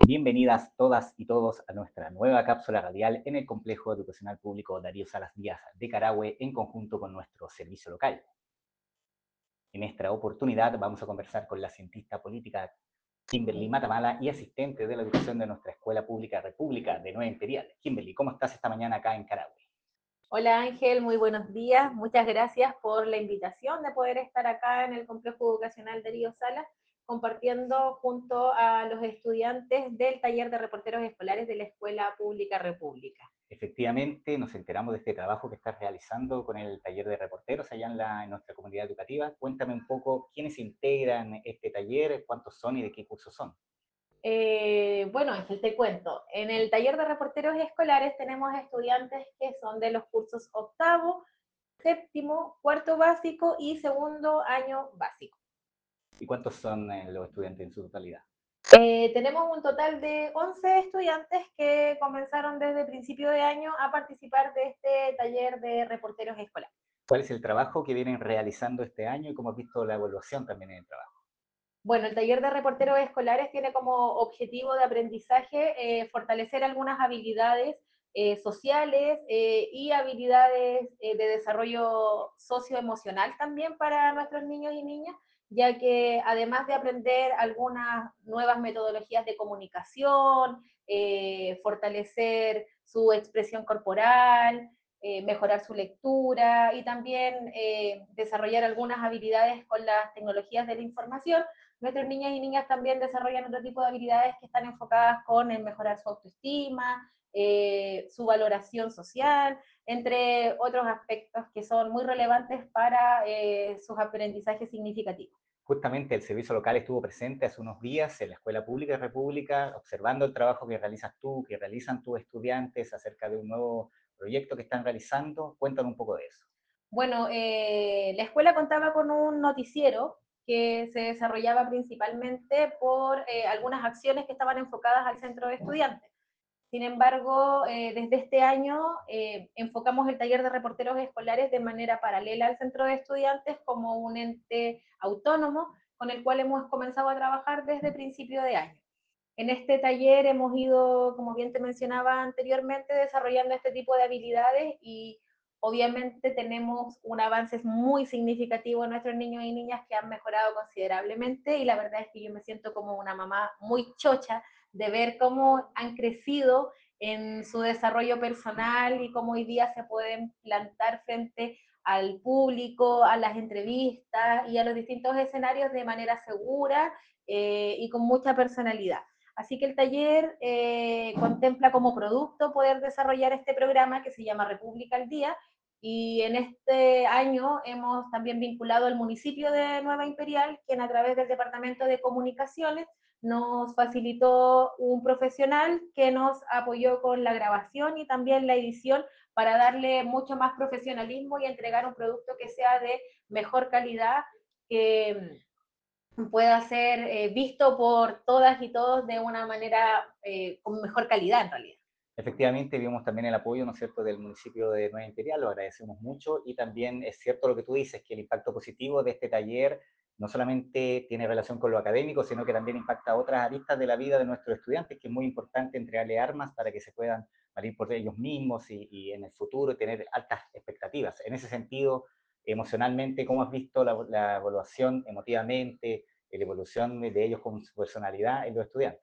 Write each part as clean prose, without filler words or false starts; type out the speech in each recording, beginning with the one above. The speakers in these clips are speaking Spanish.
Bienvenidas todas y todos a nuestra nueva cápsula radial en el Complejo Educacional Público Darío Salas Díaz de Carahue en conjunto con nuestro servicio local. En esta oportunidad vamos a conversar con la cientista política Kimberly Matamala y asistente de la educación de nuestra Escuela Pública República de Nueva Imperial. Kimberly, ¿cómo estás esta mañana acá en Carahue? Hola Ángel, muy buenos días. Muchas gracias por la invitación de poder estar acá en el Complejo Educacional de Río Salas, compartiendo junto a los estudiantes del taller de reporteros escolares de la Escuela Pública República. Efectivamente, nos enteramos de este trabajo que estás realizando con el taller de reporteros allá en nuestra comunidad educativa. Cuéntame un poco quiénes integran este taller, cuántos son y de qué cursos son. Bueno, Ángel, te cuento. En el taller de reporteros escolares tenemos estudiantes que son de los cursos octavo, séptimo, cuarto básico y segundo año básico. ¿Y cuántos son los estudiantes en su totalidad? Tenemos un total de 11 estudiantes que comenzaron desde principio de año a participar de este taller de reporteros escolares. ¿Cuál es el trabajo que vienen realizando este año y cómo has visto la evaluación también en el trabajo? Bueno, el taller de reporteros escolares tiene como objetivo de aprendizaje fortalecer algunas habilidades sociales y habilidades de desarrollo socioemocional también para nuestros niños y niñas, ya que además de aprender algunas nuevas metodologías de comunicación, fortalecer su expresión corporal, mejorar su lectura y también desarrollar algunas habilidades con las tecnologías de la información, nuestros niños y niñas también desarrollan otro tipo de habilidades que están enfocadas con el mejorar su autoestima, su valoración social, entre otros aspectos que son muy relevantes para sus aprendizajes significativos. Justamente el servicio local estuvo presente hace unos días en la Escuela Pública de República, observando el trabajo que realizas tú, que realizan tus estudiantes acerca de un nuevo proyecto que están realizando. Cuéntanos un poco de eso. Bueno, la escuela contaba con un noticiero que se desarrollaba principalmente por algunas acciones que estaban enfocadas al centro de estudiantes. Sin embargo, desde este año enfocamos el taller de reporteros escolares de manera paralela al centro de estudiantes como un ente autónomo con el cual hemos comenzado a trabajar desde principio de año. En este taller hemos ido, como bien te mencionaba anteriormente, desarrollando este tipo de habilidades y obviamente tenemos un avance muy significativo en nuestros niños y niñas que han mejorado considerablemente y la verdad es que yo me siento como una mamá muy chocha de ver cómo han crecido en su desarrollo personal y cómo hoy día se pueden plantar frente al público, a las entrevistas y a los distintos escenarios de manera segura y con mucha personalidad. Así que el taller contempla como producto poder desarrollar este programa que se llama República al Día, y en este año hemos también vinculado al municipio de Nueva Imperial, quien a través del Departamento de Comunicaciones nos facilitó un profesional que nos apoyó con la grabación y también la edición para darle mucho más profesionalismo y entregar un producto que sea de mejor calidad, que pueda ser visto por todas y todos de una manera con mejor calidad en realidad. Efectivamente, vimos también el apoyo, ¿no es cierto?, del municipio de Nueva Imperial, lo agradecemos mucho y también es cierto lo que tú dices, que el impacto positivo de este taller no solamente tiene relación con lo académico, sino que también impacta a otras aristas de la vida de nuestros estudiantes, que es muy importante entregarle armas para que se puedan valer por ellos mismos y en el futuro tener altas expectativas. En ese sentido, emocionalmente, ¿cómo has visto la evaluación emotivamente, la evolución de ellos con su personalidad en los estudiantes?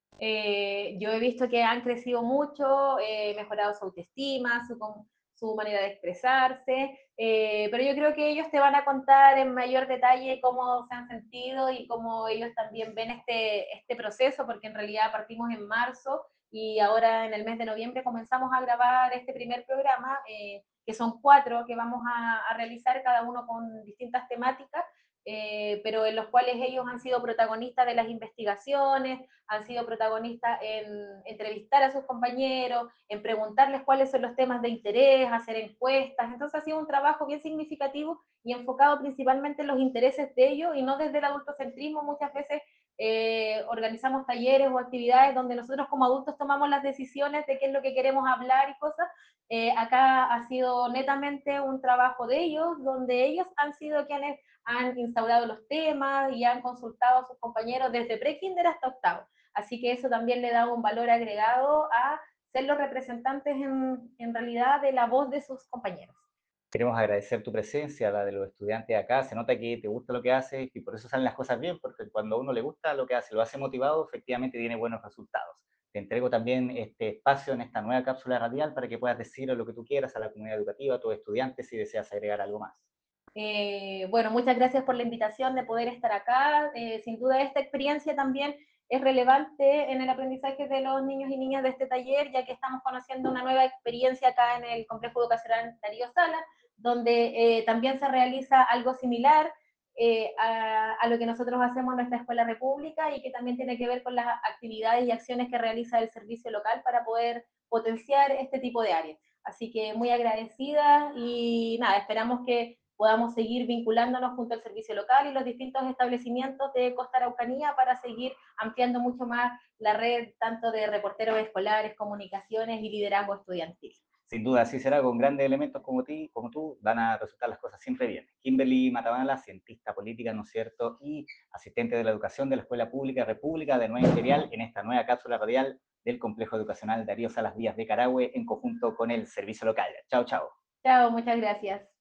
Yo he visto que han crecido mucho, mejorado su autoestima, su manera de expresarse, pero yo creo que ellos te van a contar en mayor detalle cómo se han sentido y cómo ellos también ven este proceso, porque en realidad partimos en marzo y ahora en el mes de noviembre comenzamos a grabar este primer programa, que son 4 que vamos a realizar, cada uno con distintas temáticas, pero en los cuales ellos han sido protagonistas de las investigaciones, han sido protagonistas en entrevistar a sus compañeros, en preguntarles cuáles son los temas de interés, hacer encuestas. Entonces ha sido un trabajo bien significativo y enfocado principalmente en los intereses de ellos y no desde el adultocentrismo muchas veces organizamos talleres o actividades donde nosotros como adultos tomamos las decisiones de qué es lo que queremos hablar y cosas. Acá ha sido netamente un trabajo de ellos, donde ellos han sido quienes han instaurado los temas y han consultado a sus compañeros desde pre-kinder hasta octavo. Así que eso también le da un valor agregado a ser los representantes en realidad de la voz de sus compañeros. Queremos agradecer tu presencia, la de los estudiantes acá. Se nota que te gusta lo que haces y por eso salen las cosas bien, porque cuando a uno le gusta lo que hace, lo hace motivado, efectivamente tiene buenos resultados. Te entrego también este espacio en esta nueva cápsula radial para que puedas decir lo que tú quieras a la comunidad educativa, a tus estudiantes, si deseas agregar algo más. Bueno, muchas gracias por la invitación de poder estar acá. Sin duda esta experiencia también es relevante en el aprendizaje de los niños y niñas de este taller, ya que estamos conociendo una nueva experiencia acá en el Complejo Educacional Darío Salas, donde también se realiza algo similar a lo que nosotros hacemos en nuestra Escuela República y que también tiene que ver con las actividades y acciones que realiza el servicio local para poder potenciar este tipo de áreas. Así que muy agradecida y nada, esperamos que podamos seguir vinculándonos junto al servicio local y los distintos establecimientos de Costa Araucanía para seguir ampliando mucho más la red tanto de reporteros escolares, comunicaciones y liderazgo estudiantil. Sin duda, así será, con grandes elementos como tú, van a resultar las cosas siempre bien. Kimberly Matamala, cientista política, ¿no es cierto?, y asistente de la educación de la Escuela Pública República de Nueva Imperial, en esta nueva cápsula radial del Complejo Educacional Darío Salas Díaz de Carahue, en conjunto con el servicio local. Chao, chao. Chao, muchas gracias.